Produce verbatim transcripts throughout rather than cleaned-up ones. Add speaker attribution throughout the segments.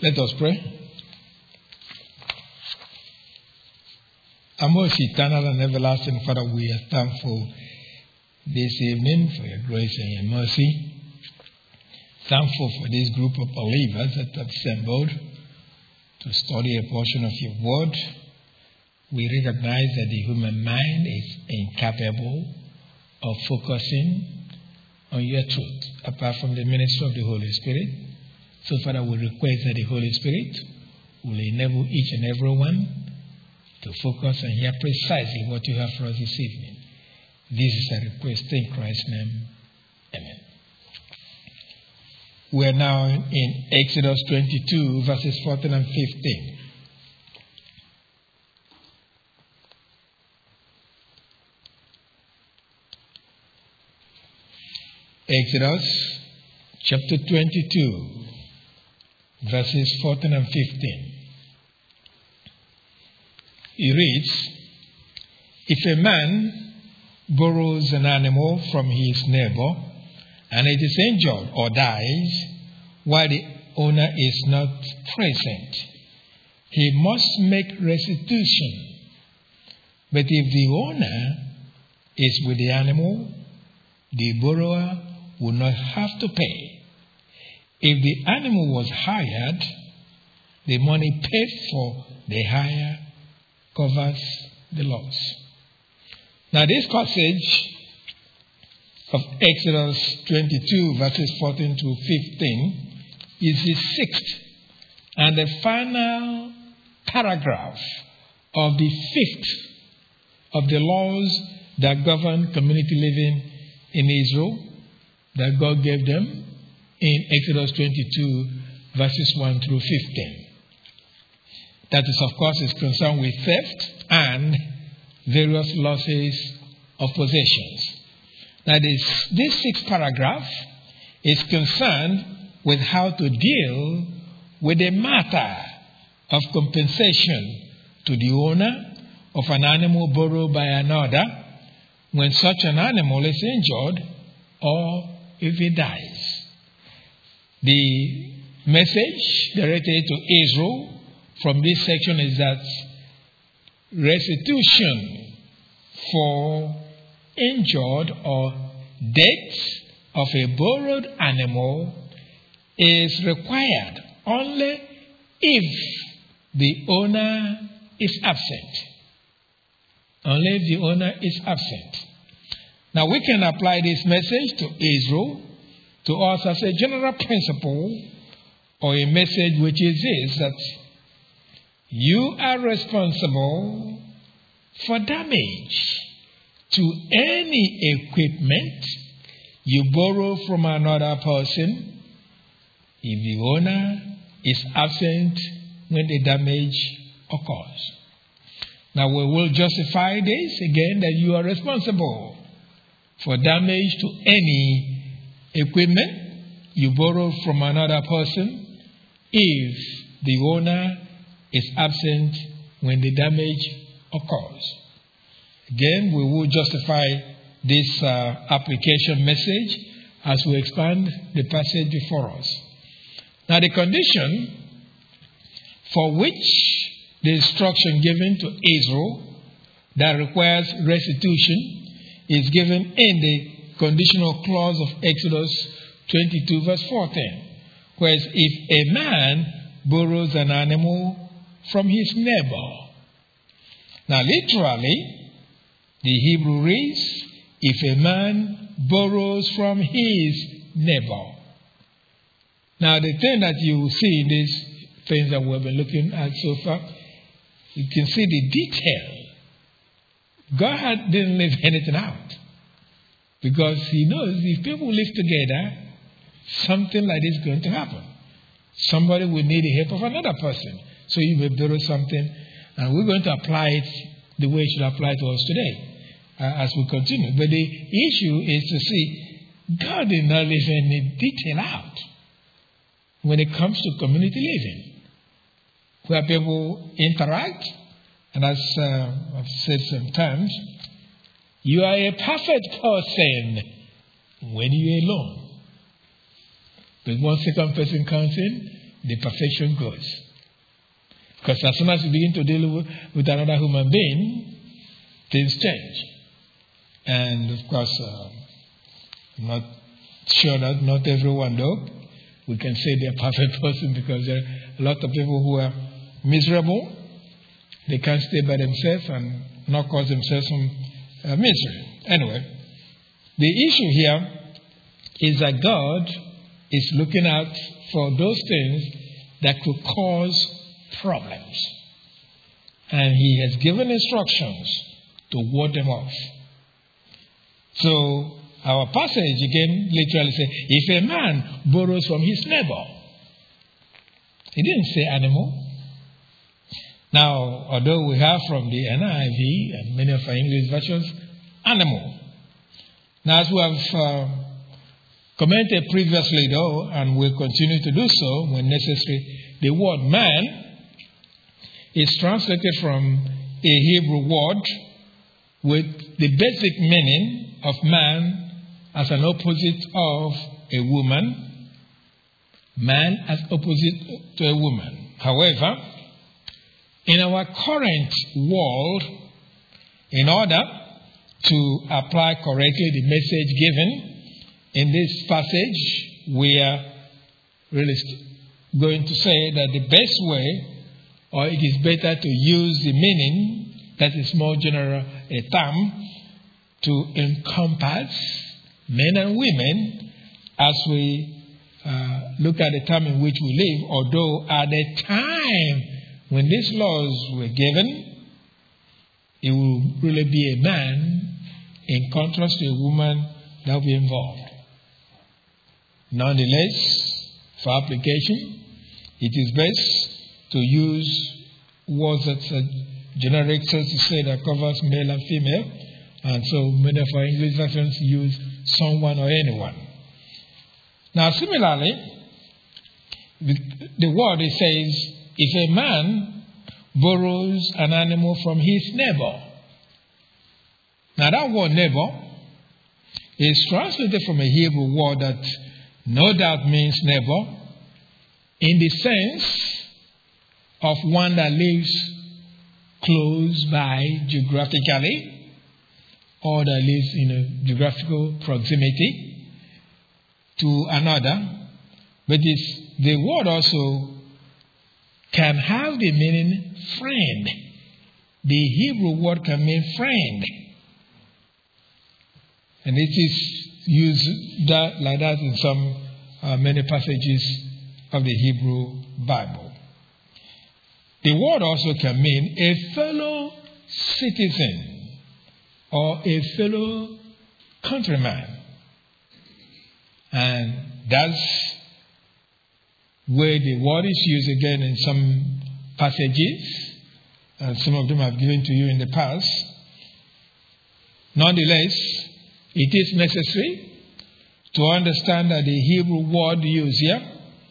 Speaker 1: Let us pray. Our most eternal and everlasting Father, we are thankful this evening for your grace and your mercy. Thankful for this group of believers that have assembled to study a portion of your word. We recognize that the human mind is incapable of focusing on your truth apart from the ministry of the Holy Spirit. So, Father, we request that the Holy Spirit will enable each and every one to focus and hear precisely what you have for us this evening. This is a request in Christ's name. Amen. We are now in Exodus twenty-two, verses fourteen and fifteen. Exodus chapter twenty-two, verses fourteen and fifteen. He reads, "If a man borrows an animal from his neighbor, and it is injured or dies while the owner is not present, he must make restitution. But if the owner is with the animal, the borrower will not have to pay. If the animal was hired, the money paid for the hire covers the loss." Now, this passage of Exodus twenty-two, verses fourteen to fifteen, is the sixth and the final paragraph of the fifth of the laws that govern community living in Israel that God gave them in Exodus twenty-two, verses one through fifteen. That is, of course, is concerned with theft and various losses of possessions. That is, this sixth paragraph is concerned with how to deal with the matter of compensation to the owner of an animal borrowed by another when such an animal is injured or if it dies. The message directed to Israel from this section is that restitution for injured or death of a borrowed animal is required only if the owner is absent. Only if the owner is absent. Now, we can apply this message to Israel, to us as a general principle, or a message which is this, that you are responsible for damage to any equipment you borrow from another person if the owner is absent when the damage occurs. Now, we will justify this again, that you are responsible for damage to any equipment you borrow from another person if the owner is absent when the damage occurs. Again, we will justify this uh, application message as we expand the passage before us. Now, the condition for which the instruction given to Israel that requires restitution is given in the conditional clause of Exodus twenty-two, verse fourteen. Whereas if a man borrows an animal from his neighbor. Now, literally, the Hebrew reads, if a man borrows from his neighbor. Now, the thing that you will see in these things that we've been looking at so far, you can see the detail. God didn't leave anything out. Because he knows if people live together, something like this is going to happen. Somebody will need the help of another person. So you may borrow something, and we're going to apply it the way it should apply to us today uh, as we continue. But the issue is to see God did not leave any detail out when it comes to community living, where people interact. And as uh, I've said sometimes, you are a perfect person when you're alone. But once second person comes in, the perfection goes. Because as soon as you begin to deal with, with another human being, things change. And of course, uh, I'm not sure that not everyone, though, we can say they're a perfect person, because there are a lot of people who are miserable. They can't stay by themselves and not cause themselves some uh, misery. Anyway, the issue here is that God is looking out for those things that could cause problems. And He has given instructions to ward them off. So, our passage again literally says, if a man borrows from his neighbor. He didn't say animal. Now, although we have from the N I V and many of our English versions, animal. Now, as we have uh, commented previously, though, and will continue to do so when necessary, the word man is translated from a Hebrew word with the basic meaning of man as an opposite of a woman. Man as opposite to a woman. However, in our current world, in order to apply correctly the message given in this passage, we are really going to say that the best way, or it is better to use the meaning that is more general, a term, to encompass men and women as we uh, look at the time in which we live, although at the time when these laws were given, it will really be a man in contrast to a woman that will be involved. Nonetheless, for application, it is best to use words that are generic, so to say, that covers male and female. And so many of our English versions use someone or anyone. Now, similarly, the word, it says, if a man borrows an animal from his neighbor. Now, that word neighbor is translated from a Hebrew word that no doubt means neighbor in the sense of one that lives close by geographically or that lives in a geographical proximity to another. But this, the word also can have the meaning friend. The Hebrew word can mean friend. And it is used that, like that in some uh, many passages of the Hebrew Bible. The word also can mean a fellow citizen or a fellow countryman. And that's where the word is used again in some passages, and some of them I've given to you in the past. Nonetheless, it is necessary to understand that the Hebrew word used here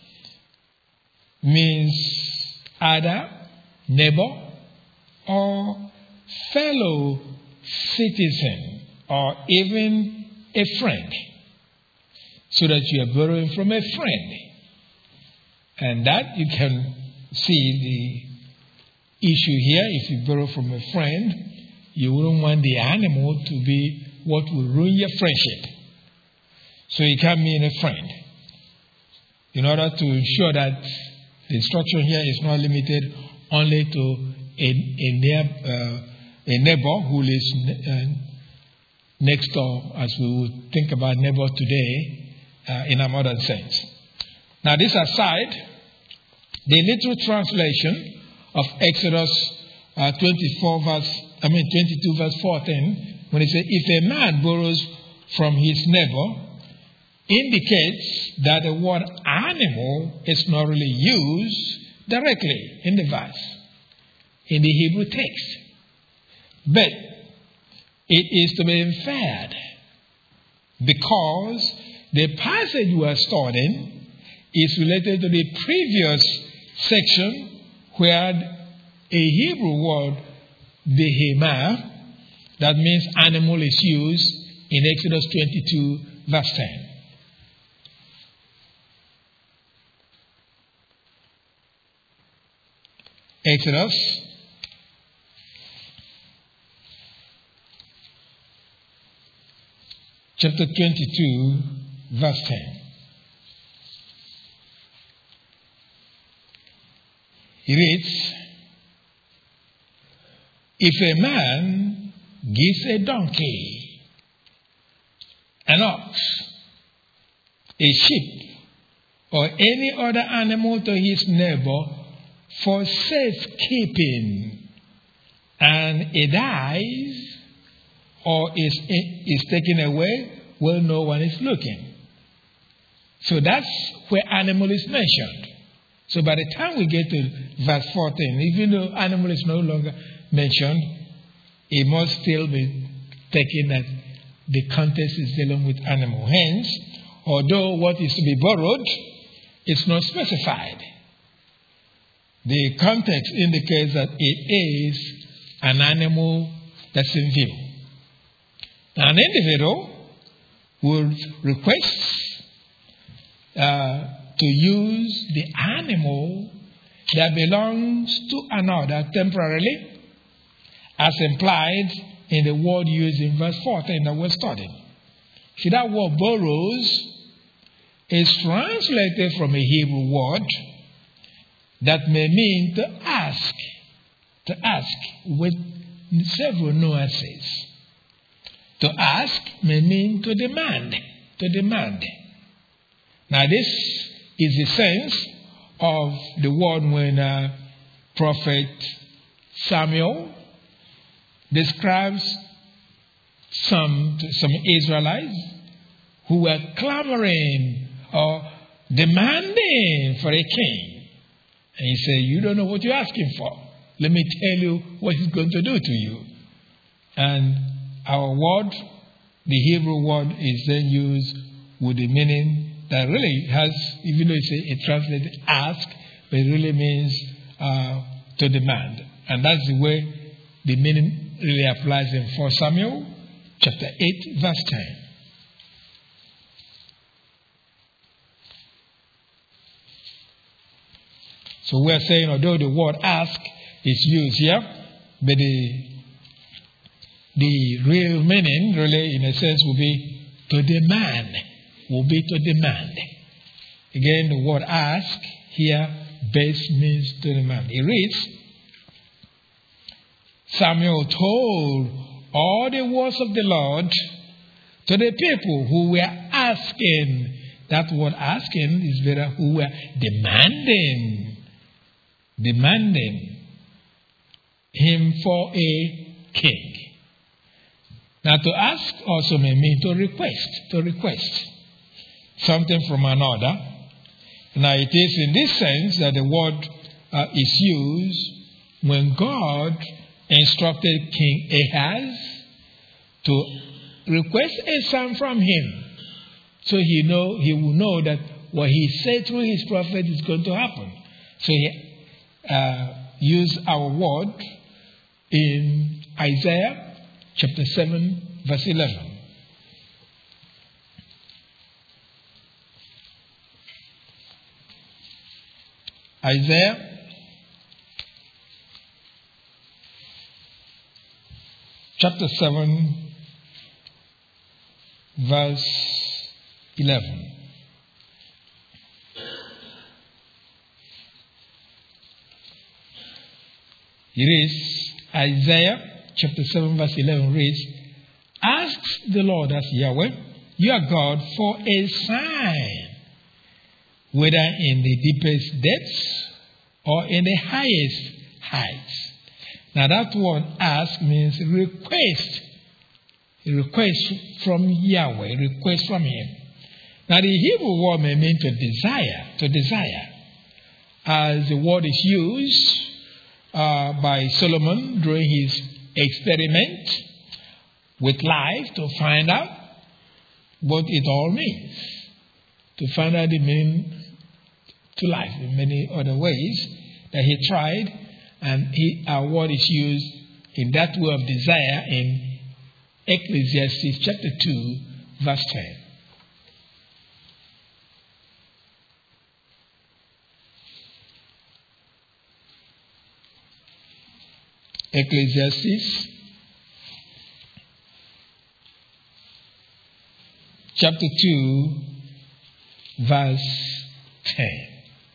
Speaker 1: means either neighbor or fellow citizen or even a friend, so that you are borrowing from a friend. And that you can see the issue here. If you borrow from a friend, you wouldn't want the animal to be what will ruin your friendship. So it can mean a friend. In order to ensure that the instruction here is not limited only to a, a, near, uh, a neighbor who lives uh, next door, as we would think about neighbor today uh, in a modern sense. Now, this aside, the literal translation of Exodus uh, twenty-four verse, I mean twenty-two verse fourteen, when it says, if a man borrows from his neighbor, indicates that the word animal is not really used directly in the verse, in the Hebrew text. But it is to be inferred, because the passage we are studying is related to the previous section where a Hebrew word, behemah, that means animal, is used in Exodus twenty-two verse ten. Exodus chapter twenty-two, verse ten. It reads, if a man gives a donkey, an ox, a sheep, or any other animal to his neighbor for safekeeping, and it dies or is, is taken away, well, no one is looking. So that's where animal is mentioned. So by the time we get to verse fourteen, even though animal is no longer mentioned, it must still be taken that the context is dealing with animal. Hence, although what is to be borrowed is not specified, the context indicates that it is an animal that's in view. An individual would request uh, to use the animal that belongs to another temporarily, as implied in the word used in verse fourteen that we're studying. See, that word borrows is translated from a Hebrew word that may mean to ask, to ask with several nuances. To ask may mean to demand, to demand. Now this is the sense of the word when uh, Prophet Samuel describes some, some Israelites who were clamoring or demanding for a king. And he said, you don't know what you're asking for. Let me tell you what he's going to do to you. And our word, the Hebrew word, is then used with the meaning that really has, even though it's a, it translated ask, but it really means uh, to demand. And that's the way the meaning really applies in First Samuel chapter eight, verse ten. So we're saying, although the word ask is used here, but the the real meaning, really, in a sense, will be to demand. Will be to demand. Again, the word ask here base means to demand. It reads, Samuel told all the words of the Lord to the people who were asking. That word asking is better, who were demanding, demanding him for a king. Now, to ask also may mean to request, to request something from another. Now, it is in this sense that the word uh, is used when God instructed King Ahaz to request a son from him, so he know he will know that what he said through his prophet is going to happen. So he uh, used our word in Isaiah chapter seven, verse eleven. Isaiah chapter seven, verse eleven. It is Isaiah chapter seven, verse eleven reads, ask the Lord, as Yahweh, your God, for a sign, whether in the deepest depths or in the highest heights. Now that word ask means request. A request from Yahweh, a request from him. Now the Hebrew word may mean to desire, to desire. As the word is used uh, by Solomon during his experiment with life to find out what it all means. To find out the meaning to life in many other ways that he tried, and he, our word is used in that way of desire in Ecclesiastes chapter two, verse ten. Ecclesiastes chapter two, verse ten.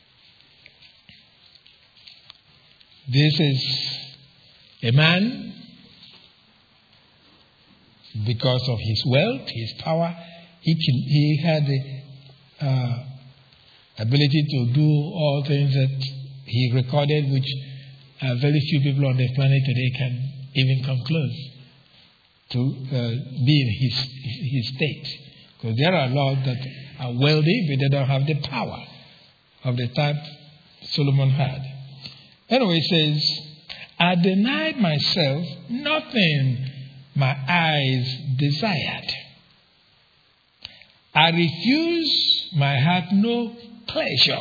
Speaker 1: This is a man, because of his wealth, his power, he, can, he had the uh, ability to do all things that he recorded, which uh, very few people on the planet today can even come close to uh, be in his, his state. Because there are a lot that are wealthy, but they don't have the power of the type Solomon had. Anyway, it says, I denied myself nothing my eyes desired. I refused my heart no pleasure.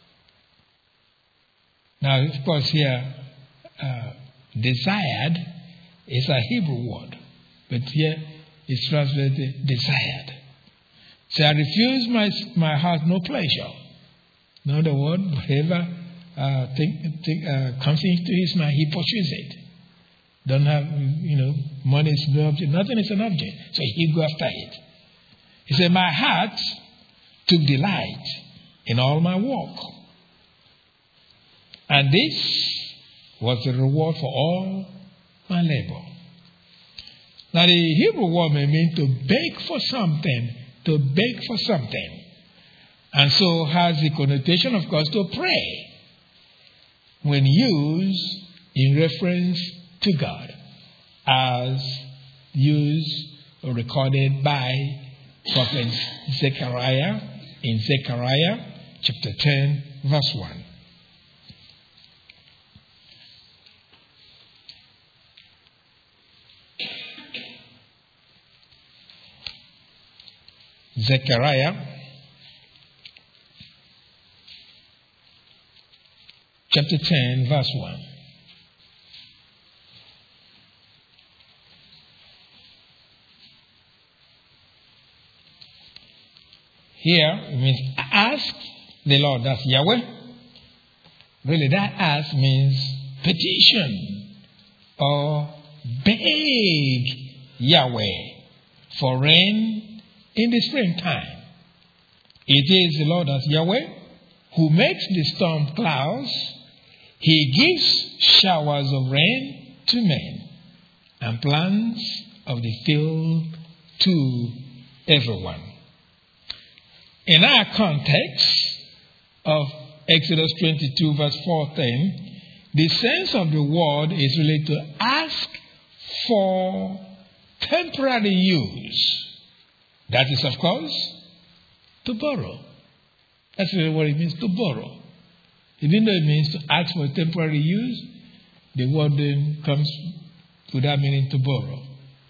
Speaker 1: Now, of course, here, uh, desired is a Hebrew word, but here it's translated desired. So I refused my, my heart no pleasure. In other words, whatever uh, think, think, uh, comes into his mind, he pursues it. Don't have, you know, money is no object. Nothing is an object. So he go after it. He said, my heart took delight in all my work. And this was the reward for all my labor. Now the Hebrew word may mean to beg for something, to beg for something. And so has the connotation, of course, to pray, when used in reference to God, as used or recorded by prophet Zechariah in Zechariah chapter ten, verse one. Zechariah chapter ten, verse one. Here it means ask the Lord, that's Yahweh. Really, that ask means petition or beg Yahweh for rain in the springtime. It is the Lord, that's Yahweh, who makes the storm clouds. He gives showers of rain to men and plants of the field to everyone. In our context of Exodus twenty-two, verse fourteen, the sense of the word is really to ask for temporary use. That is, of course, to borrow. That's really what it means, to borrow. Even though it means to ask for temporary use, the word then comes to that meaning, to borrow.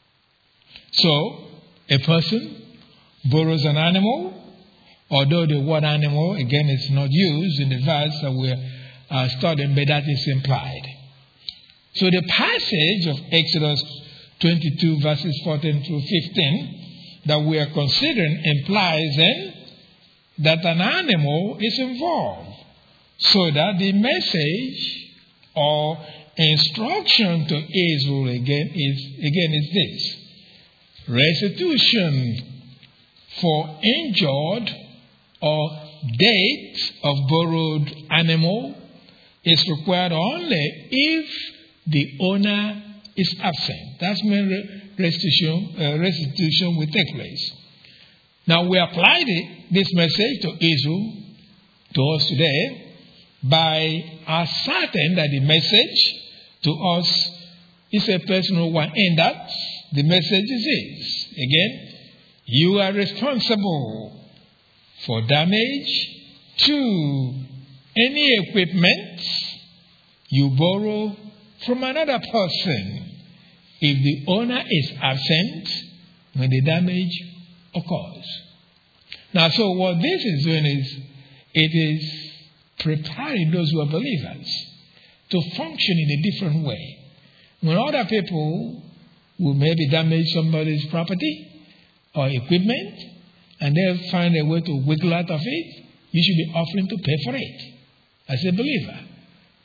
Speaker 1: So, a person borrows an animal, although the word animal, again, is not used in the verse that we're uh, studying, but that is implied. So the passage of Exodus twenty-two, verses fourteen through fifteen, that we are considering implies then that an animal is involved, so that the message or instruction to Israel again is again is this: restitution for injured or debt of borrowed animal is required only if the owner is absent. That's when restitution, uh, restitution will take place. Now we applied it, this message to Israel, to us today, by asserting that the message to us is a personal one, and that the message is this. Again, you are responsible for damage to any equipment you borrow from another person if the owner is absent when the damage occurs. Now, so what this is doing is, it is preparing those who are believers to function in a different way. When other people will maybe damage somebody's property or equipment, and they'll find a way to wiggle out of it, you should be offering to pay for it as a believer.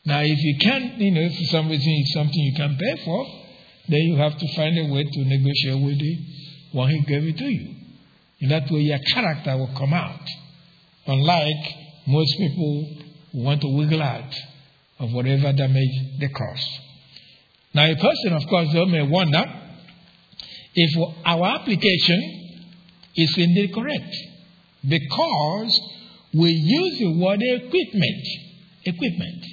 Speaker 1: Now, if you can't, you know, if for some reason it's something you can pay for, then you have to find a way to negotiate with the one who gave it to you. In that way, your character will come out. Unlike most people who want to wiggle out of whatever damage they cause. Now, a person, of course, though, may wonder if our application is indeed correct. Because we use the word equipment. Equipment.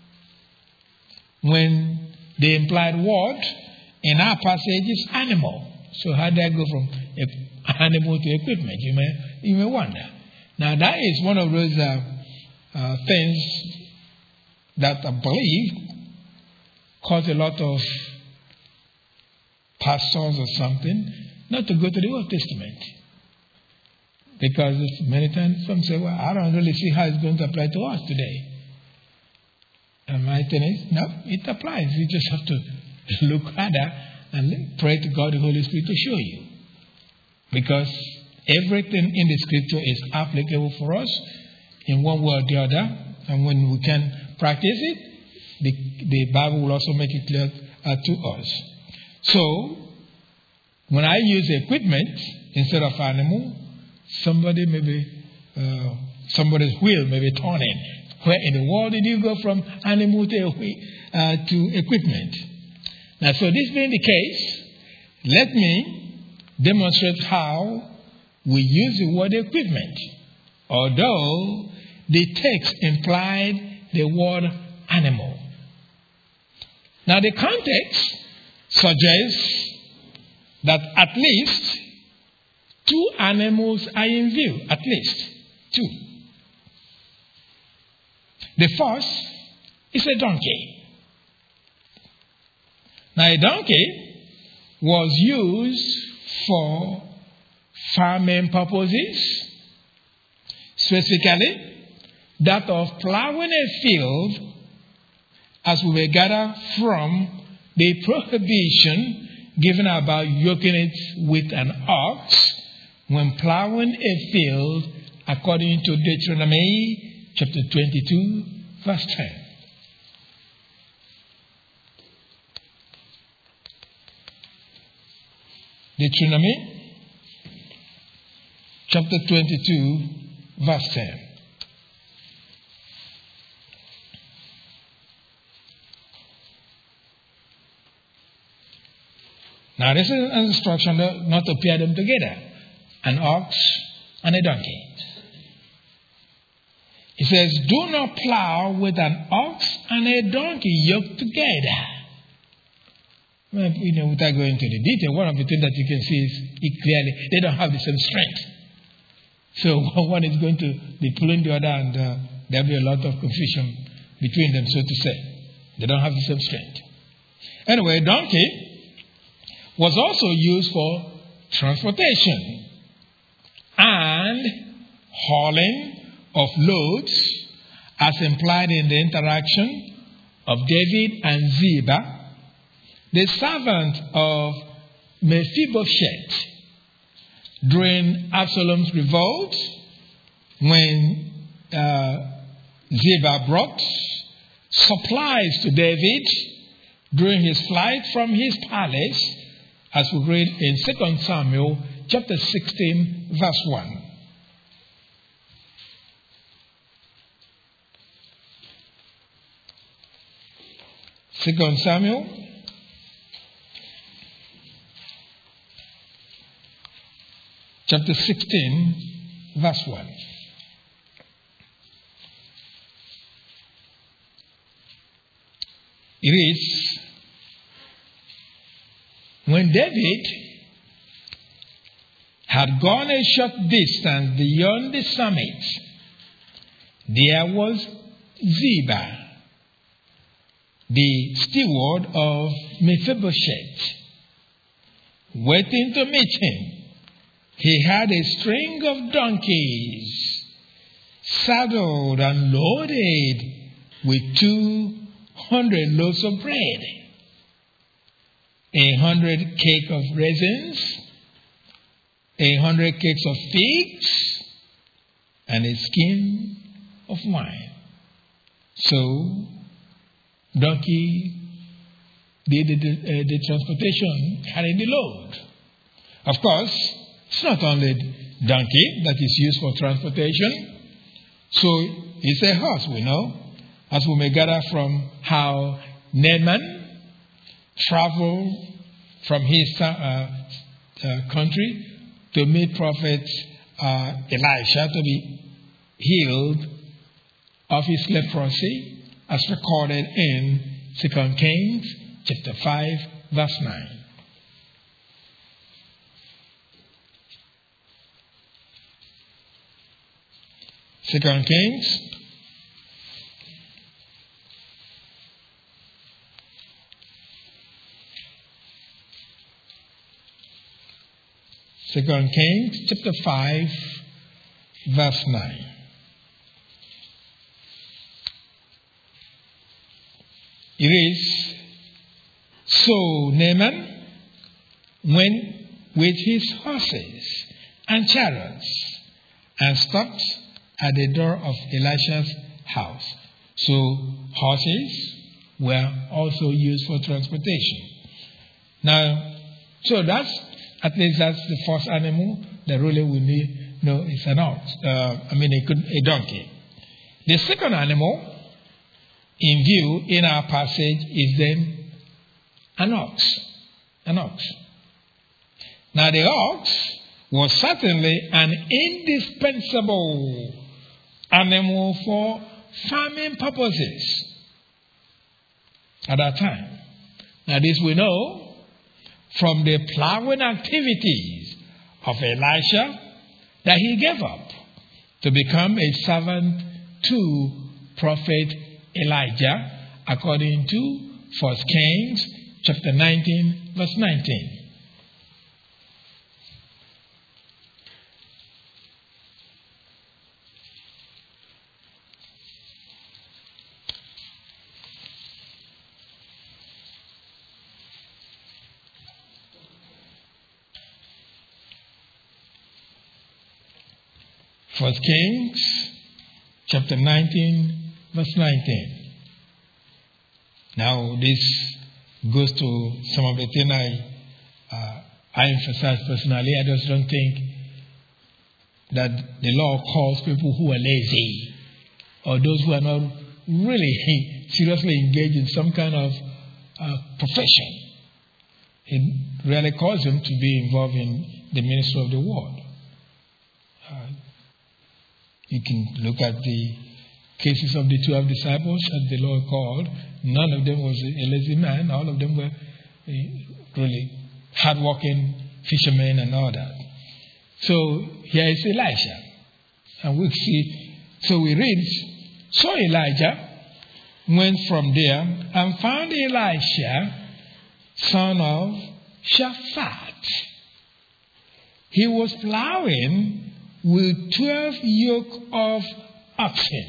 Speaker 1: When the implied word in our passage is animal. So how do I go from animal to equipment? You may, you may wonder. Now that is one of those uh, uh, things that I believe cause a lot of pastors or something not to go to the Old Testament. Because many times some say, well, I don't really see how it's going to apply to us today. And my thing is, no, it applies. You just have to look harder and pray to God, the Holy Spirit, to show you. Because everything in the Scripture is applicable for us in one way or the other. And when we can practice it, the, the Bible will also make it clear uh, to us. So, when I use equipment instead of animal, somebody maybe, uh, somebody's wheel may be turning. Where in the world did you go from animal to, uh, to equipment? Now, so this being the case, let me demonstrate how we use the word equipment. Although the text implied the word animal. Now, the context suggests that at least two animals are in view. At least two. The first is a donkey. Now, a donkey was used for farming purposes, specifically that of plowing a field, as we will gather from the prohibition given about yoking it with an ox when plowing a field, according to Deuteronomy chapter twenty-two, verse ten. Deuteronomy chapter twenty-two, verse ten. Now, this is an instruction not to pair them together, an ox and a donkey. It says, do not plow with an ox and a donkey yoked together. Well, you know, without going into the detail, one of the things that you can see is it clearly they don't have the same strength. So one is going to be pulling the other, and uh, there'll be a lot of confusion between them, so to say. They don't have the same strength. Anyway, donkey was also used for transportation and hauling of loads, as implied in the interaction of David and Ziba, the servant of Mephibosheth, during Absalom's revolt, when uh, Ziba brought supplies to David during his flight from his palace, as we read in Second Samuel chapter sixteen, verse one. Second Samuel chapter sixteen, verse one. It reads, when David had gone a short distance beyond the summit, there was Ziba, the steward of Mephibosheth, waiting to meet him. He had a string of donkeys, saddled and loaded with two hundred loaves of bread, a hundred cakes of raisins, a hundred cakes of figs, and a skin of wine. So donkey did the, the, uh, the transportation, carried the load. Of course, it's not only donkey that is used for transportation. So it's a horse, we know, as we may gather from how Naaman traveled from his uh, uh, country to meet prophet uh, Elisha to be healed of his leprosy, as recorded in Second Kings chapter five, verse nine. Second Kings Second Kings chapter five, verse nine. It is, so Naaman went with his horses and chariots and stopped at the door of Elisha's house. So horses were also used for transportation. Now, so that's, at least that's the first animal that really we need know is an ox. Uh, I mean, a, a donkey. The second animal in view in our passage is then an ox. An ox. Now, the ox was certainly an indispensable animal for farming purposes at that time. Now, this we know from the plowing activities of Elisha that he gave up to become a servant to prophet Elijah, according to First Kings chapter nineteen, verse nineteen. First Kings chapter nineteen, verse nineteen. Now, this goes to some of the things I, uh, I emphasize personally. I just don't think that the law calls people who are lazy or those who are not really seriously engaged in some kind of uh, profession. It really calls them to be involved in the ministry of the word. Uh, you can look at the cases of the twelve disciples that the Lord called. None of them was a lazy man. All of them were really hard-working fishermen and all that. So here is Elijah. And we see, so we read, so Elijah went from there and found Elisha, son of Shaphat. He was plowing with twelve yoke of oxen.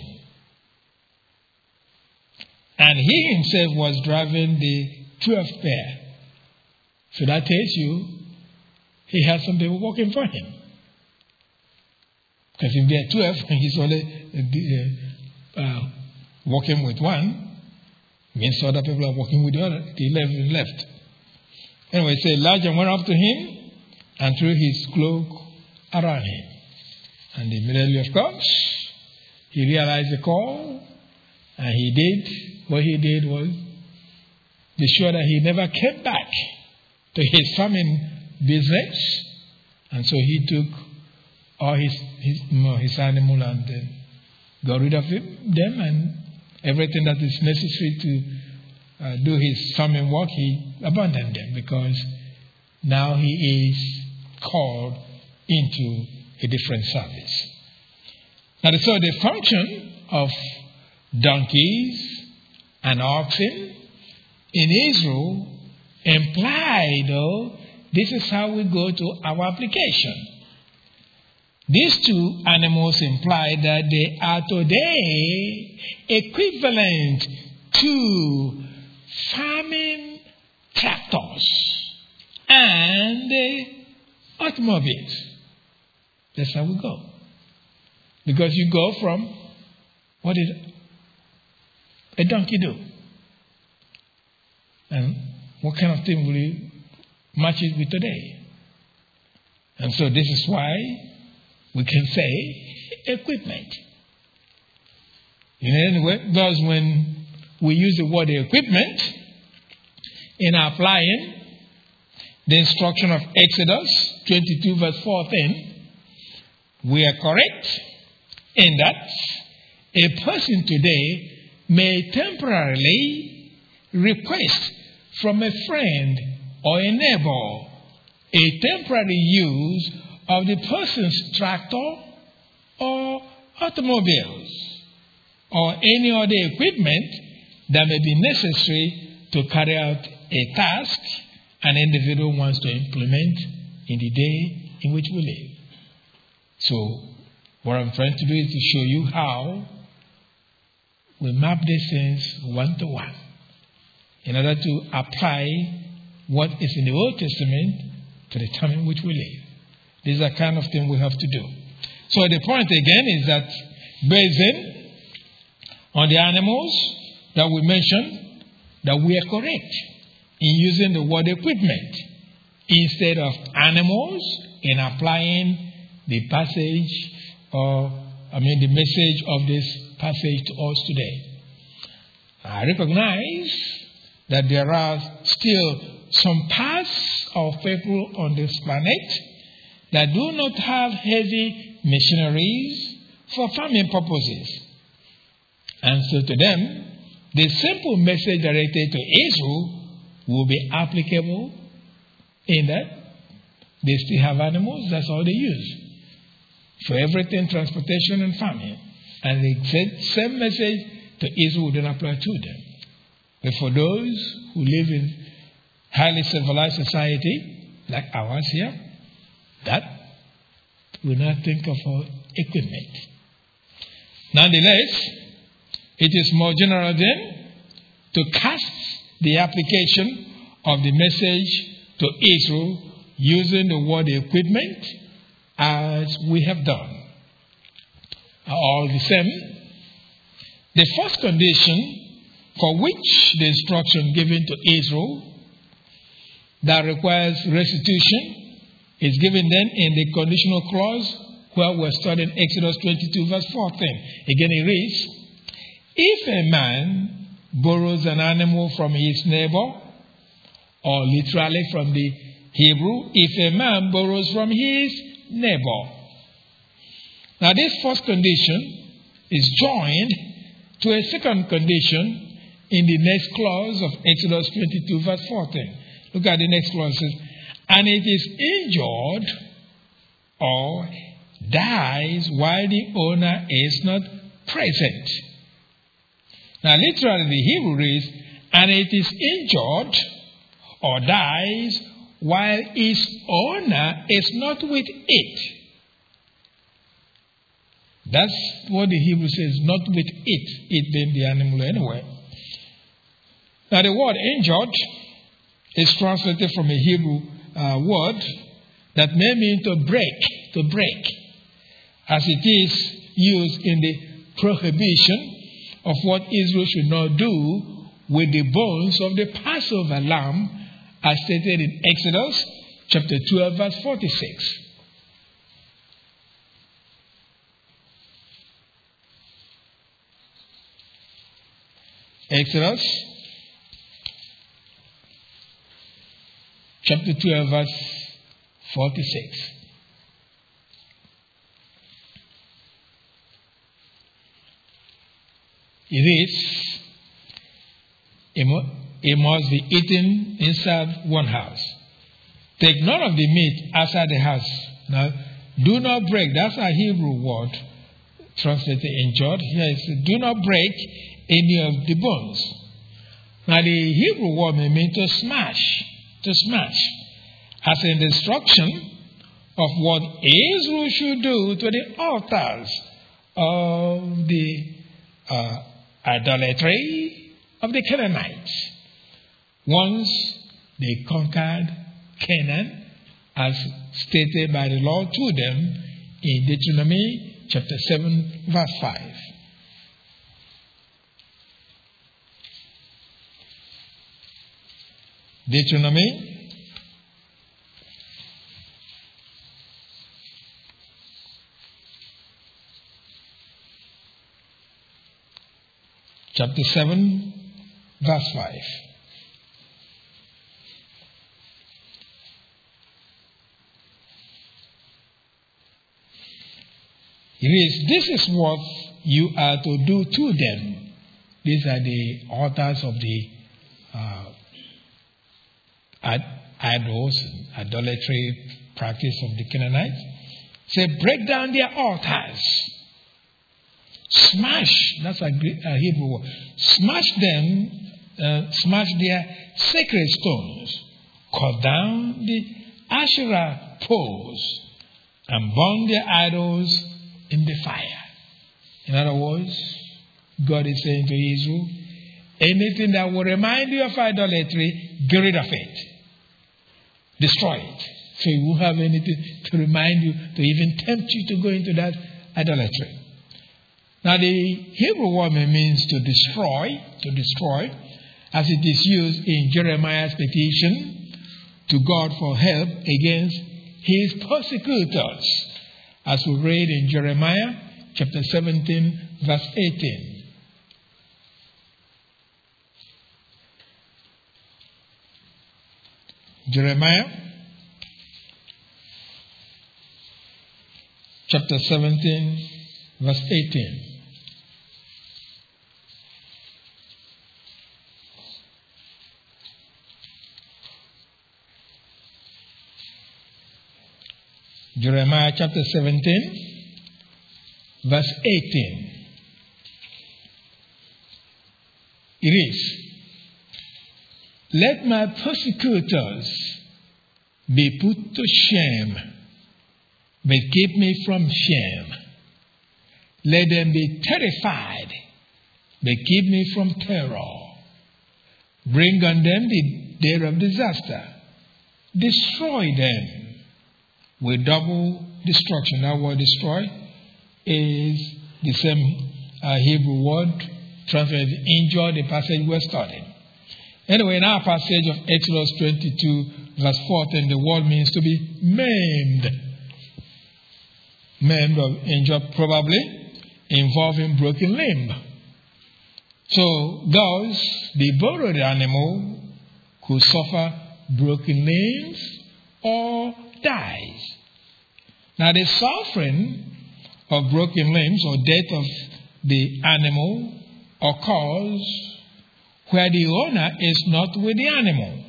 Speaker 1: And he himself was driving the twelfth pair. So that tells you he had some people working for him. Because if there are twelve and he's only uh, uh, working with one, means other people are working with the other, the eleven left. Anyway, so Elijah went up to him and threw his cloak around him. And immediately, of course, he realized the call, and he did. What he did was be sure that he never came back to his farming business. And so he took all his his, no, his animal and then got rid of it, them and everything that is necessary to uh, do his farming work, he abandoned them because now he is called into a different service. Now, so the function of donkeys and oxen in Israel imply, though, this is how we go to our application. These two animals imply that they are today equivalent to farming tractors and automobiles. That's how we go. Because you go from, what did a donkey do? And what kind of thing will you match it with today? And so this is why we can say equipment. You know, anyway, because when we use the word equipment in applying the instruction of Exodus twenty-two verse fourteen, we are correct in that a person today may temporarily request from a friend or a neighbor a temporary use of the person's tractor or automobiles or any other equipment that may be necessary to carry out a task an individual wants to implement in the day in which we live. So, what I'm trying to do is to show you how we map these things one to one in order to apply what is in the Old Testament to the time in which we live. These are the kind of thing we have to do. So the point again is that based on the animals that we mentioned, that we are correct in using the word equipment instead of animals in applying the passage or, I mean, the message of this passage to us today. I recognize that there are still some parts of people on this planet that do not have heavy machineries for farming purposes. And so to them, the simple message directed to Israel will be applicable in that they still have animals, that's all they use. For everything, transportation and farming. And the same message to Israel would then apply to them. But for those who live in highly civilized society, like ours here, that will not think of our equipment. Nonetheless, it is more general then to cast the application of the message to Israel using the word equipment as we have done. All the same, the first condition for which the instruction given to Israel that requires restitution is given then in the conditional clause where we're studying Exodus twenty-two verse fourteen. Again it reads, if a man borrows an animal from his neighbor, or literally from the Hebrew, if a man borrows from his neighbor. Now this first condition is joined to a second condition in the next clause of Exodus twenty-two verse fourteen. Look at the next clause. It says, and it is injured or dies while the owner is not present. Now literally the Hebrew reads, and it is injured or dies while its owner is not with it. That's what the Hebrew says, not with it, it being the animal anyway. Now the word injured is translated from a Hebrew uh, word that may mean to break, to break, as it is used in the prohibition of what Israel should not do with the bones of the Passover lamb, as stated in Exodus chapter twelve, verse forty-six. Exodus chapter twelve, verse forty-six. It is, it must be eaten inside one house. Take none of the meat outside the house. Now, do not break. That's a Hebrew word translated in George. Here it says, do not break any of the bones. Now, the Hebrew word may mean to smash, to smash, as an instruction of what Israel should do to the altars of the uh, idolatry of the Canaanites. Once they conquered Canaan, as stated by the Lord to them in Deuteronomy chapter seven, verse five. Deuteronomy chapter seven, verse five. It is, this is what you are to do to them. These are the altars of the uh, ad- idols, idolatry practice of the Canaanites. Say, break down their altars. Smash, that's a, Greek, a Hebrew word. Smash them, uh, smash their sacred stones. Cut down the Asherah poles and burn their idols in the fire. In other words, God is saying to Israel, anything that will remind you of idolatry, get rid of it. Destroy it. So you won't have anything to remind you, to even tempt you to go into that idolatry. Now the Hebrew word means to destroy, to destroy, as it is used in Jeremiah's petition to God for help against his persecutors, as we read in Jeremiah chapter seventeen, verse eighteen. Jeremiah chapter seventeen, verse eighteen. Jeremiah chapter seventeen, verse eighteen. It is, let my persecutors be put to shame, but keep me from shame. Let them be terrified, but keep me from terror. Bring on them the day of disaster. Destroy them with double destruction. That word destroy is the same uh, Hebrew word translated injure, the passage we're studying. Anyway, in our passage of Exodus twenty-two, verse fourteen, the word means to be maimed. Maimed or injured, probably involving broken limb. So thus, the borrowed animal could suffer broken limbs or dies. Now the suffering of broken limbs or death of the animal occurs where the owner is not with the animal,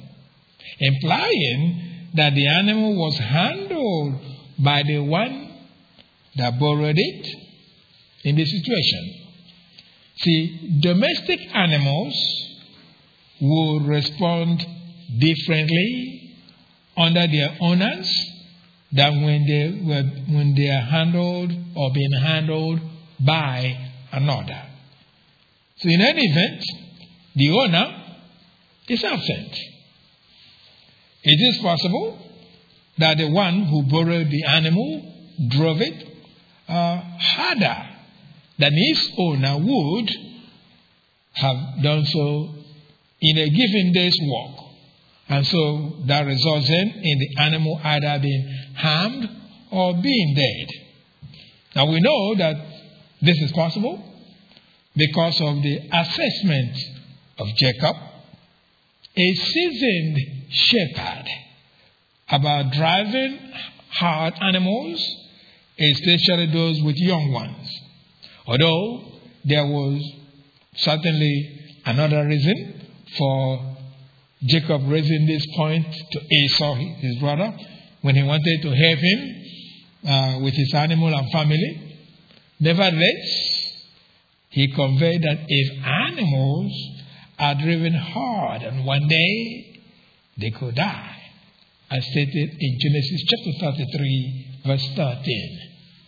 Speaker 1: implying that the animal was handled by the one that borrowed it in this situation. See, domestic animals will respond differently under their owners than when they were when they are handled or being handled by another. So in any event, the owner is absent. It is possible that the one who borrowed the animal drove it uh, harder than his owner would have done so in a given day's work. And so that results in, in the animal either being harmed or being dead. Now we know that this is possible because of the assessment of Jacob, a seasoned shepherd, about driving hard animals, especially those with young ones. Although there was certainly another reason for Jacob raising this point to Esau, his brother, when he wanted to help him uh, with his animal and family. Nevertheless, he conveyed that if animals are driven hard and one day they could die, as stated in Genesis chapter thirty-three, verse thirteen.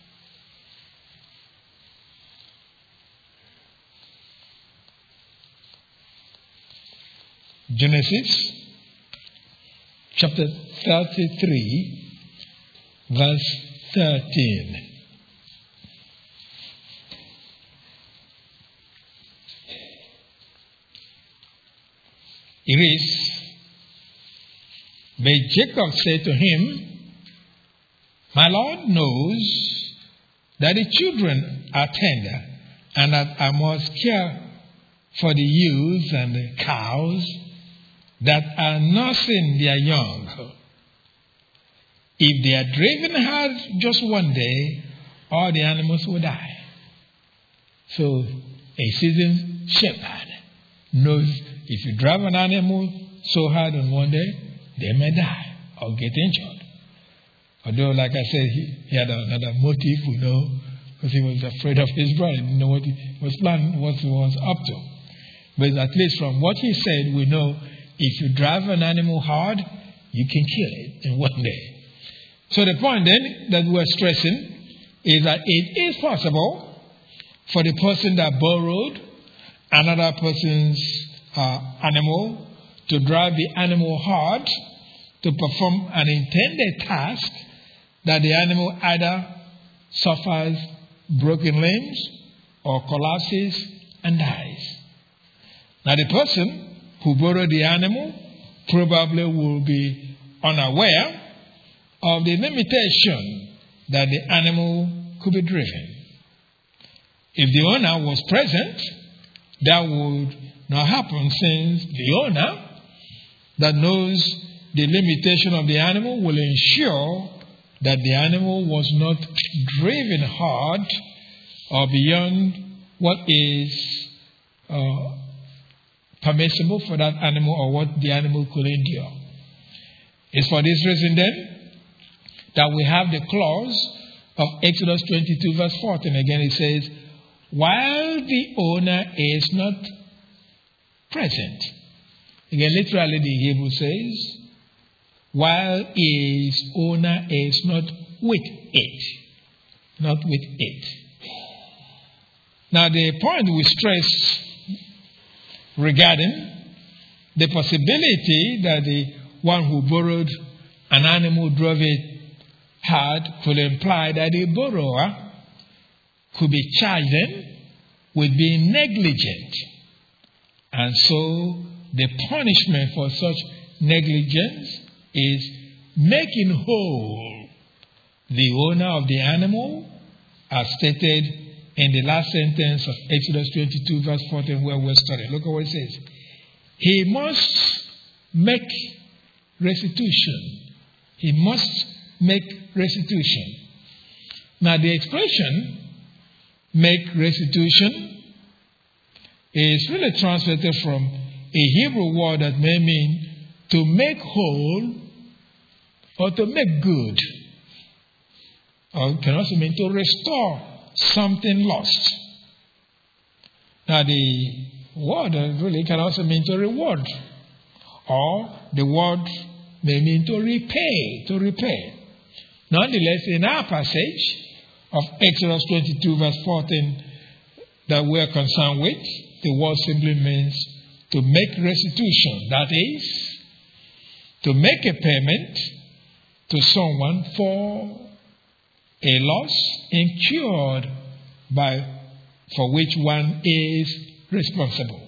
Speaker 1: Genesis chapter thirty-three, verse thirteen. It is, But Jacob said to him, my Lord knows that the children are tender, and that I must care for the ewes and the cows that are nursing their young. If they are driven hard just one day, all the animals will die. So a seasoned shepherd knows if you drive an animal so hard on one day, they may die or get injured. Although, like I said, he, he had another motive, we know, because he was afraid of his brother. He didn't know what he was planning, what he was up to. But at least from what he said, we know if you drive an animal hard, you can kill it in one day. So the point then that we're stressing is that it is possible for the person that borrowed another person's uh, animal to drive the animal hard to perform an intended task that the animal either suffers broken limbs or collapses and dies. Now the person who borrowed the animal probably will be unaware of the limitation that the animal could be driven. If the owner was present, that would not happen, since the owner that knows the limitation of the animal will ensure that the animal was not driven hard or beyond what is uh, permissible for that animal or what the animal could endure. It's for this reason then that we have the clause of Exodus twenty-two verse fourteen. Again it says, while the owner is not present. Again, literally the Hebrew says, while his owner is not with it. Not with it. Now the point we stress regarding the possibility that the one who borrowed an animal drove it hard could imply that the borrower could be charged then with being negligent. And so the punishment for such negligence is making whole the owner of the animal, as stated in the last sentence of Exodus twenty-two verse fourteen, where we're studying. Look at what it says. He must make restitution. He must make restitution. Now the expression make restitution is really translated from a Hebrew word that may mean to make whole or to make good. Or it can also mean to restore something lost. Now the word really can also mean to reward. Or the word may mean to repay, to repay. Nonetheless, in our passage of Exodus twenty-two verse fourteen that we are concerned with, the word simply means to make restitution. That is, to make a payment to someone for a loss incurred by for which one is responsible.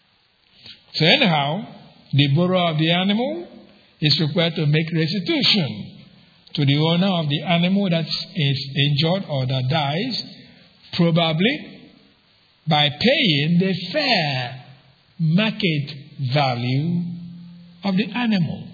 Speaker 1: So anyhow, the borrower of the animal is required to make restitution to the owner of the animal that is injured or that dies, probably by paying the fair market value of the animal,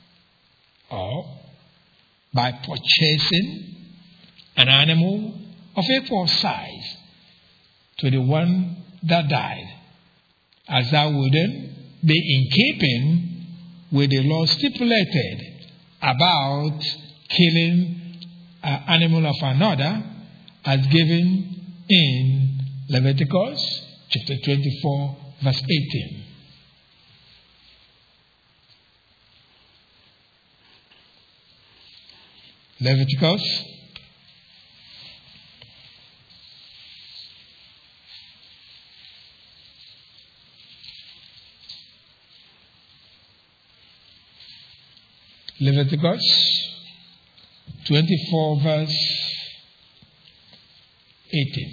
Speaker 1: or by purchasing an animal of equal size to the one that died, as that would then be in keeping with the law stipulated about killing an animal of another, as given in Leviticus chapter twenty-four verse eighteen. Leviticus Leviticus twenty-four verse eighteen.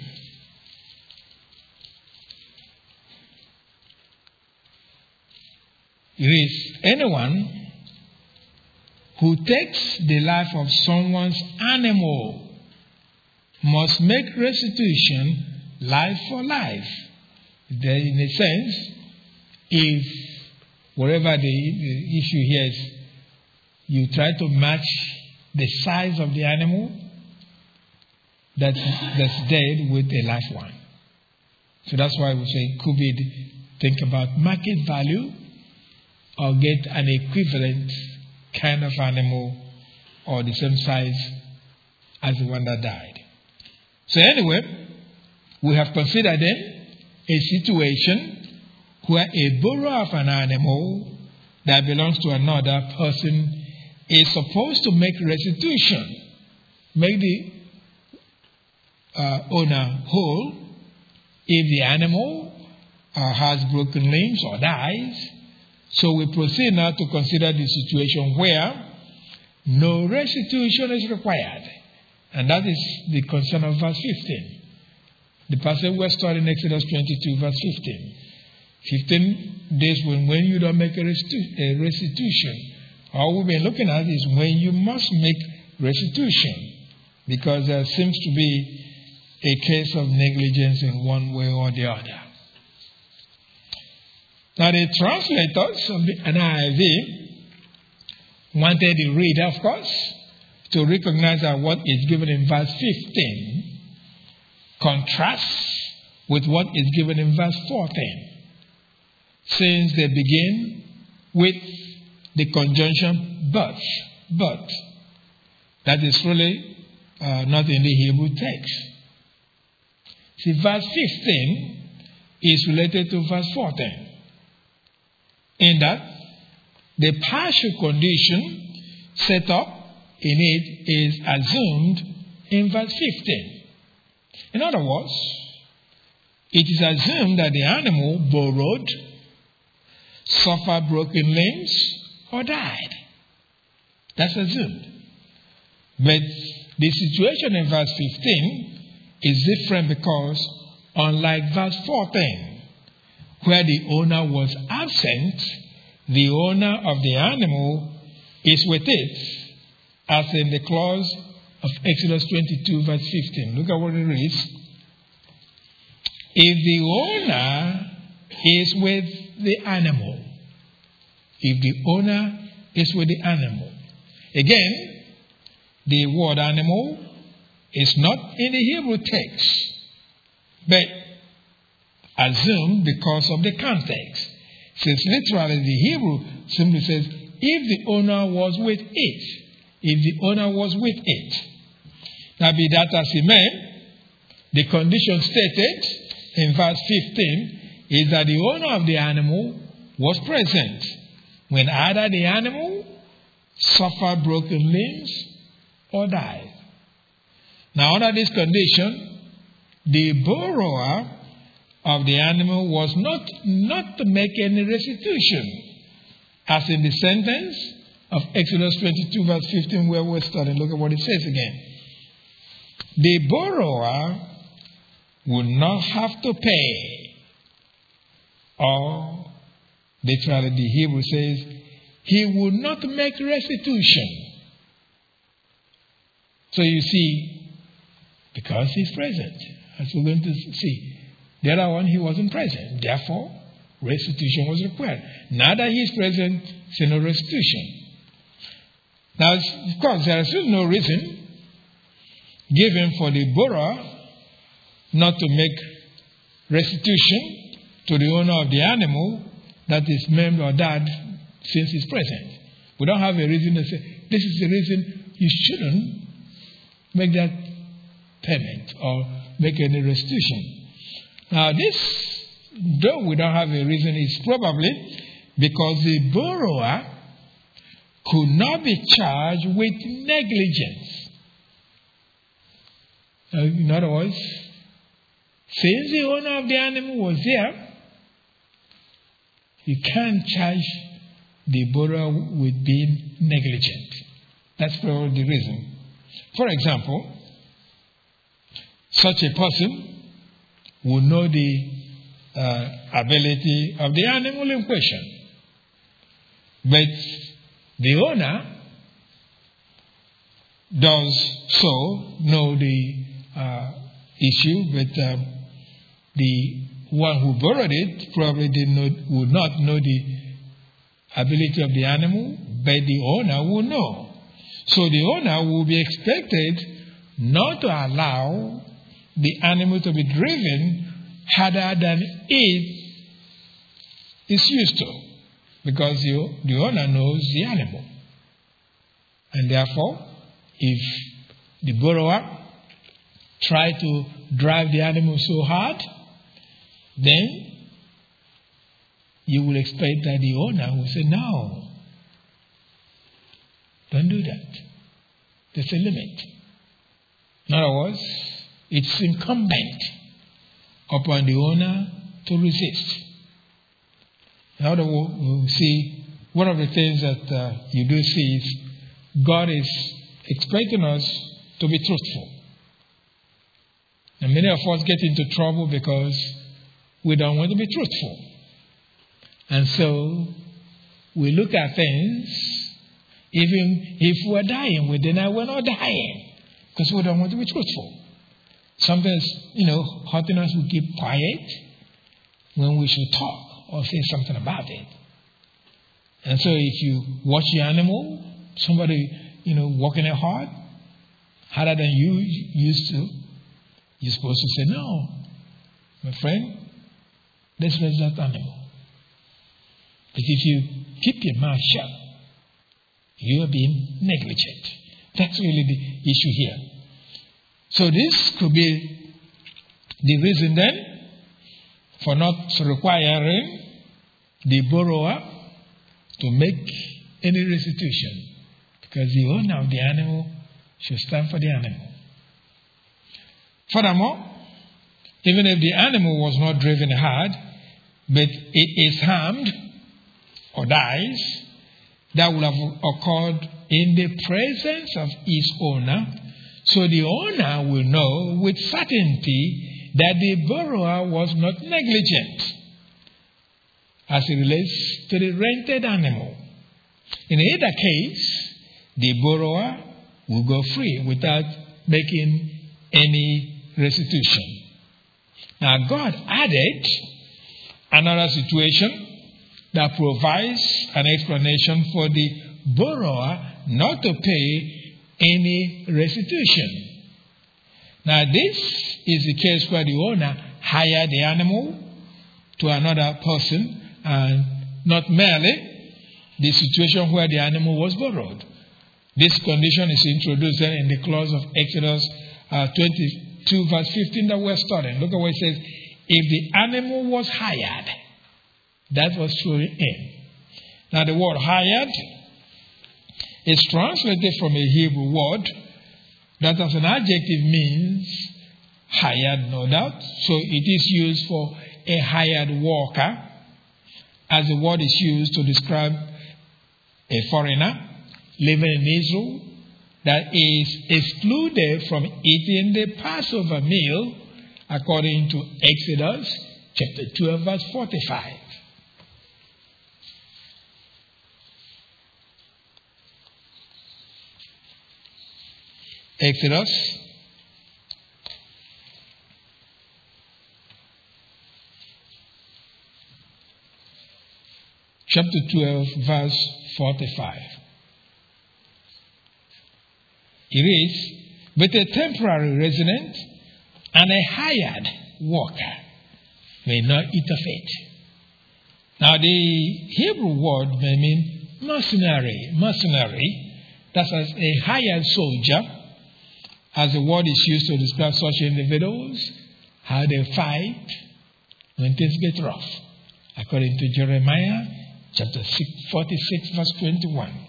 Speaker 1: It is anyone who takes the life of someone's animal must make restitution life for life. Then, in a sense, if whatever the, the issue here is, you try to match the size of the animal that's, that's dead with a live one. So that's why we say it could be, think about market value or get an equivalent kind of animal or the same size as the one that died. So anyway, we have considered then a situation where a borrower of an animal that belongs to another person is supposed to make restitution, make the uh, owner whole if the animal uh, has broken limbs or dies. So we proceed now to consider the situation where no restitution is required. And that is the concern of verse fifteen. The passage we're studying in Exodus twenty-two, verse fifteen. fifteen days when, when you don't make a, restitu- a restitution. All we've been looking at is when you must make restitution, because there seems to be a case of negligence in one way or the other. Now the translators of the N I V wanted the reader, of course, to recognize that what is given in verse fifteen contrasts with what is given in verse fourteen, since they begin with the conjunction but, but. That is really uh, not in the Hebrew text. See, verse fifteen is related to verse fourteen, in that the partial condition set up in it is assumed in verse fifteen. In other words, it is assumed that the animal borrowed, suffered broken limbs, or died. That's assumed. But the situation in verse fifteen is different because, unlike verse fourteen, where the owner was absent, the owner of the animal is with it, as in the clause of Exodus twenty-two, verse fifteen. Look at what it reads. If the owner is with the animal, if the owner is with the animal. Again, the word animal is not in the Hebrew text, but assumed because of the context. Since literally the Hebrew simply says, if the owner was with it. If the owner was with it. Now be that as it may, the condition stated in verse fifteen is that the owner of the animal was present when either the animal suffered broken limbs or died. Now under this condition, the borrower of the animal was not, not to make any restitution, as in the sentence of Exodus twenty-two, verse fifteen, where we're studying. Look at what it says again. The borrower would not have to pay, or literally the Hebrew says, he would not make restitution. So you see, because he's present, as we're going to see. The other one, he wasn't present. Therefore, restitution was required. Now that he's present, there's no restitution. Now, of course, there is no reason given for the borrower not to make restitution to the owner of the animal that is maimed or died since he's present. We don't have a reason to say, this is the reason you shouldn't make that payment or make any restitution. Now, this, though we don't have a reason, is probably because the borrower could not be charged with negligence. Uh, in other words, since the owner of the animal was there, you can't charge the borrower with being negligent. That's probably the reason. For example, such a person would know the uh, ability of the animal in question. But the owner does so know the uh, issue, but um, the one who borrowed it probably did not, would not know the ability of the animal, but the owner will know. So the owner will be expected not to allow the animal to be driven harder than it is used to, because the, the owner knows the animal. And therefore, if the borrower tries to drive the animal so hard, then you will expect that the owner will say, no, don't do that. There's a limit. In other words, it's incumbent upon the owner to resist. In other words, we see one of the things that uh, you do see is God is expecting us to be truthful. And many of us get into trouble because we don't want to be truthful. And so we look at things, even if we're dying, we deny we're not dying because we don't want to be truthful. Sometimes, you know, hurting us, we keep quiet when we should talk or say something about it. And so if you watch the animal, somebody, you know, working it hard, harder than you used to, you're supposed to say, no, my friend, let's raise that animal. But if you keep your mouth shut, you are being negligent. That's really the issue here. So this could be the reason then for not requiring the borrower to make any restitution, because the owner of the animal should stand for the animal. Furthermore, even if the animal was not driven hard, but it is harmed or dies, that will have occurred in the presence of its owner, so the owner will know with certainty that the borrower was not negligent as it relates to the rented animal. In either case, the borrower will go free without making any restitution. Now, God added another situation that provides an explanation for the borrower not to pay any restitution. Now, this is the case where the owner hired the animal to another person, and not merely the situation where the animal was borrowed. This condition is introduced in the clause of Exodus uh, twenty-two, verse fifteen that we're studying. Look at what it says. If the animal was hired, that was thrown in. Now, the word hired is translated from a Hebrew word that as an adjective means hired, no doubt. So it is used for a hired worker, as the word is used to describe a foreigner living in Israel that is excluded from eating the Passover meal, according to Exodus chapter twelve, verse forty-five. Exodus chapter twelve, verse forty-five. It reads, "But a temporary resident and a hired worker may not eat of it." Now, the Hebrew word may mean mercenary. Mercenary, that's as a hired soldier, as the word is used to describe such individuals, how they fight when things get rough, according to Jeremiah chapter forty-six, verse twenty-one.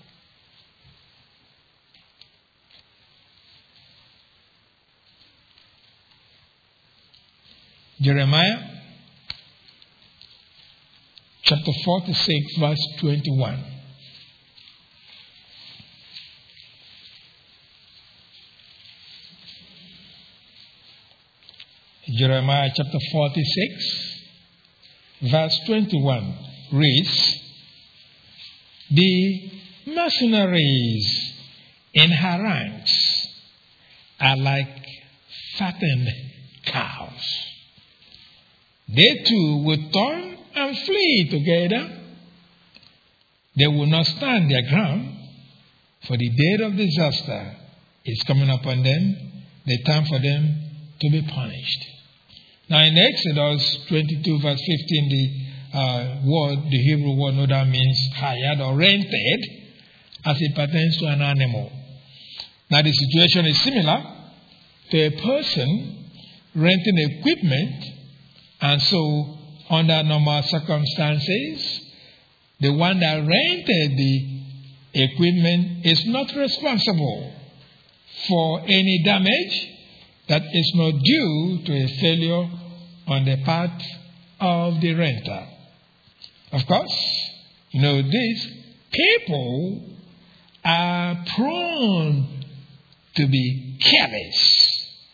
Speaker 1: Jeremiah chapter forty-six, verse twenty-one. Jeremiah chapter forty-six, verse twenty-one reads, "The mercenaries in her ranks are like fattened cows. They too will turn and flee together. They will not stand their ground, for the day of disaster is coming upon them, the time for them to be punished. Now in Exodus twenty-two verse fifteen, the uh, word, the Hebrew word, no doubt means hired or rented as it pertains to an animal. Now the situation is similar to a person renting equipment, and so under normal circumstances, the one that rented the equipment is not responsible for any damage that is not due to a failure on the part of the renter. Of course, you know, these people are prone to be careless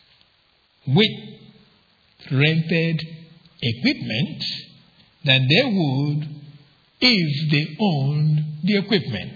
Speaker 1: with rented equipment than they would if they owned the equipment.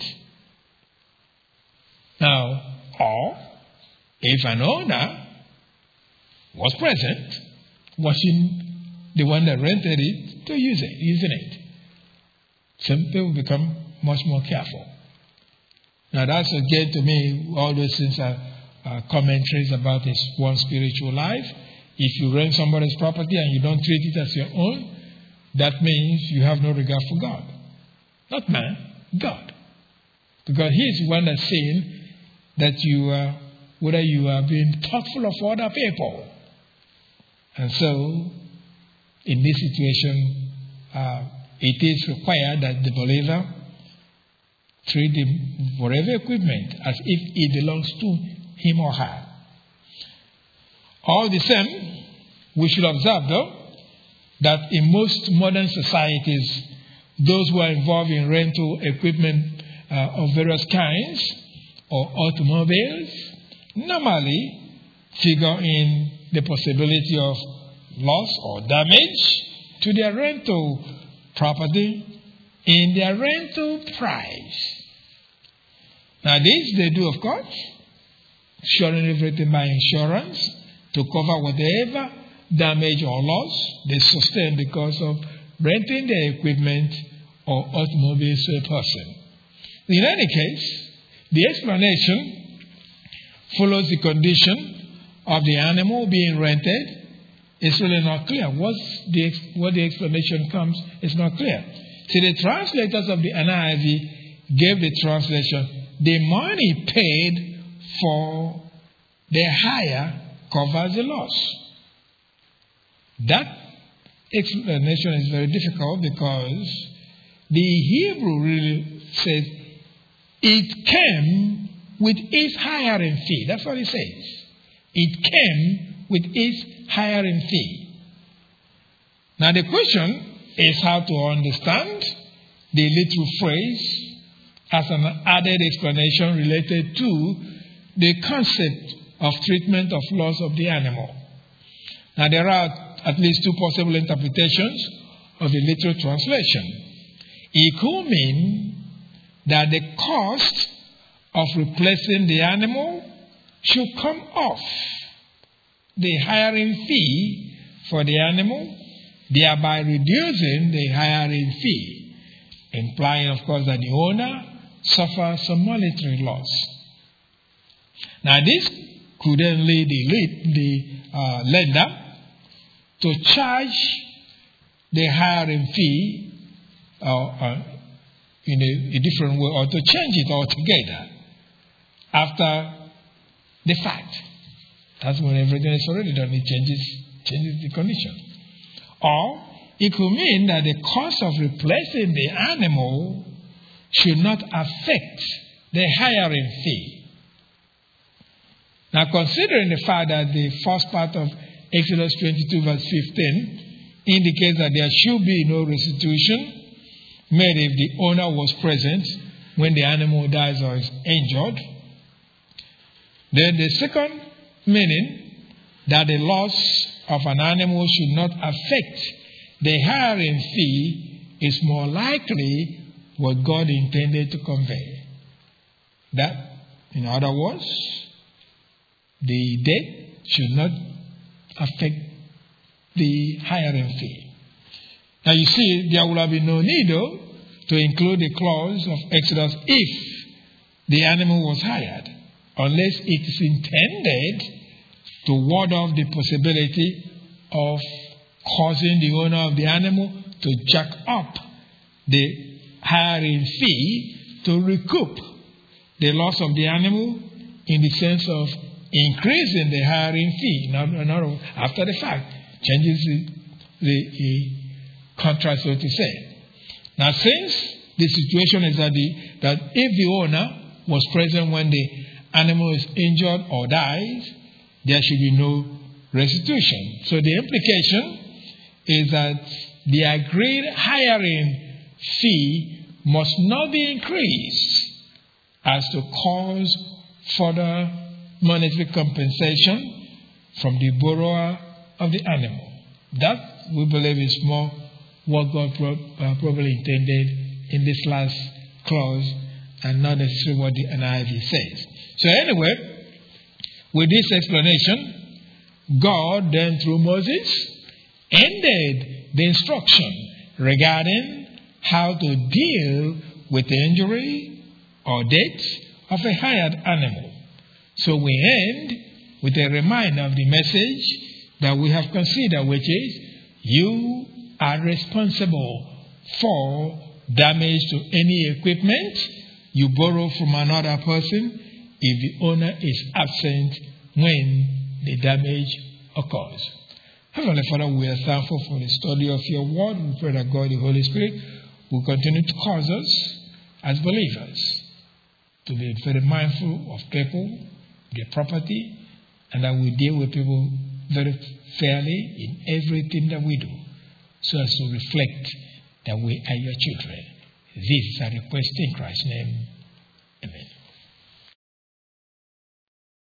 Speaker 1: Now, or if an owner was present, watching the one that rented it to use it, using it, some people become much more careful. Now, that's again to me, all those things are, are commentaries about this one spiritual life. If you rent somebody's property and you don't treat it as your own, that means you have no regard for God. Not man, God. Because He is the one that's saying that you are, whether you are being thoughtful of other people. And so, in this situation, uh, it is required that the believer treat the whatever equipment as if it belongs to him or her. All the same, we should observe, though, that in most modern societies, those who are involved in rental equipment uh, of various kinds or automobiles normally figure in the possibility of loss or damage to their rental property in their rental price. Now this they do, of course, insuring everything by insurance to cover whatever damage or loss they sustain because of renting the equipment or automobile to a person. In any case, the explanation follows the condition of the animal being rented. It's really not clear. What's the, what the explanation comes is not clear. See, the translators of the N I V gave the translation, the money paid for the hire covers the loss. That explanation is very difficult because the Hebrew really says it came with its hiring fee. That's what it says. It came with its hiring fee. Now the question is how to understand the little phrase as an added explanation related to the concept of treatment of loss of the animal. Now there are at least two possible interpretations of the literal translation. It could mean that the cost of replacing the animal should come off the hiring fee for the animal, thereby reducing the hiring fee, implying, of course, that the owner suffers some monetary loss. Now, this could then lead the, lead the uh, lender to charge the hiring fee uh, uh, in a, a different way, or to change it altogether after the fact. That's when everything is already done. It changes, changes the condition. Or it could mean that the cost of replacing the animal should not affect the hiring fee. Now, considering the fact that the first part of Exodus twenty-two verse fifteen indicates that there should be no restitution made if the owner was present when the animal dies or is injured, then the second meaning that the loss of an animal should not affect the hiring fee is more likely what God intended to convey. That In other words, the debt should not affect the hiring fee. Now you see, there will have been no need though to include the clause of Exodus if the animal was hired, unless it is intended to ward off the possibility of causing the owner of the animal to jack up the hiring fee to recoup the loss of the animal in the sense of increasing the hiring fee. Now, now after the fact, changes the, the, the contract, so to say. Now, since the situation is that, the, that if the owner was present when the animal is injured or dies, there should be no restitution. So the implication is that the agreed hiring fee must not be increased as to cause further monetary compensation from the borrower of the animal. That, we believe, is more what God pro- uh, probably intended in this last clause and not necessarily what the N I V says. So anyway, with this explanation, God then through Moses ended the instruction regarding how to deal with the injury or death of a hired animal. So we end with a reminder of the message that we have considered, which is you are responsible for damage to any equipment you borrow from another person if the owner is absent when the damage occurs. Heavenly Father, we are thankful for the study of your word. We pray that God, the Holy Spirit, will continue to cause us as believers to be very mindful of people, their property, and that we deal with people very fairly in everything that we do, so as to reflect that we are your children. This is our request in Christ's name. Amen.